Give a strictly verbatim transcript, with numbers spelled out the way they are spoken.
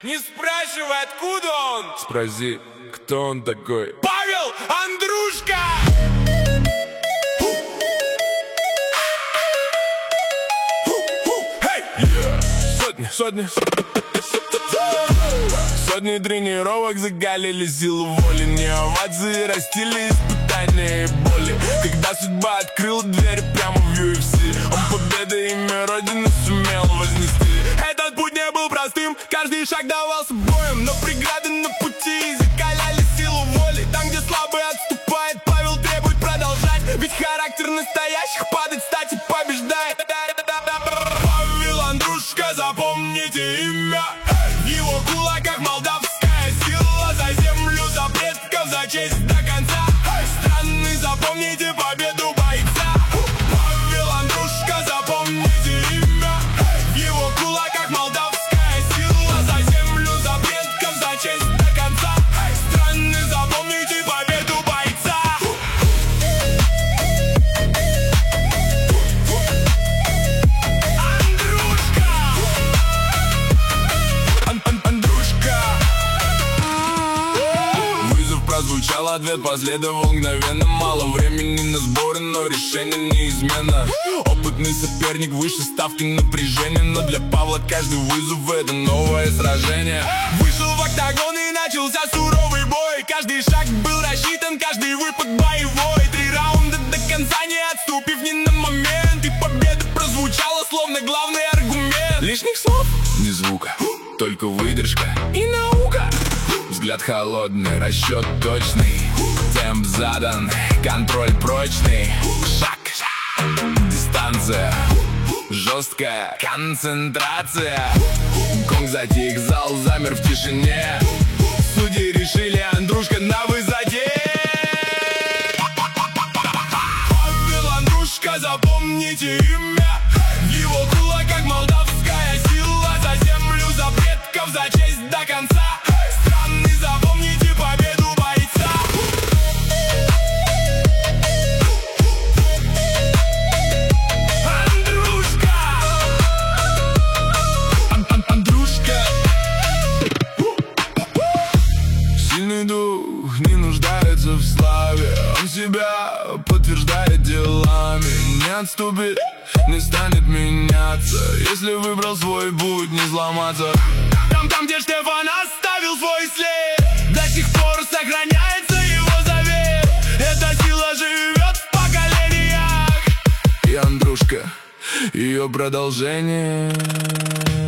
Не спрашивай, откуда он. Спроси, кто он такой. Павел Андрушка! Сотни, сотни Сотни тренировок закалили силу воли. Не овации растили испытания и боли. Когда судьба открыла дверь прямо в ю эф си, он победой имя Родины сумел вознести. Этот путь не был простым, каждый шаг давался боем, но преграды на пути закаляли силу воли. Там, где слабый отступает, Павел требует продолжать, ведь характер настоящих падать, стать и побеждает. Павел Андрушка, запомните имя. В его кулаках молдавская сила. За землю, за предков, за честь до конца. Страны, запомните победу бойца. Павел Андрушка, запомните имя. В его кулаках молдавская сила. За землю, за предков, за честь до конца. Страны, запомните победу бойца. Прозвучал ответ, последовал мгновенно. Мало времени на сборы, но решение неизменно. Опытный соперник, выше ставки напряжения. Но для Павла каждый вызов — это новое сражение. Вышел в октагон и начался суровый бой. Каждый шаг был рассчитан, каждый выпад боевой. Три раунда до конца, не отступив ни на момент. И победа прозвучала, словно главный аргумент. Лишних слов, ни звука, только выдержка и наука. Взгляд холодный, расчет точный, темп задан, контроль прочный. Шаг, дистанция, жесткая концентрация. Гонг затих, зал замер в тишине. Судьи решили, Андрушка на высоте. Павел Андрушка, запомните имя. В его кулаках молдавская сила. За землю, за предков, за честь до конца. Запомните победу бойца. Андрушка! Ан -ан Андрушка! Сильный дух не нуждается в славе. Он себя подтверждает делами. Не отступит, не станет меняться. Если выбрал свой путь, не сломаться. Там, там, где Штефан оставил свой след, до сих пор сохраняется его завет. Эта сила живет в поколениях. И Андрушка, ее продолжение.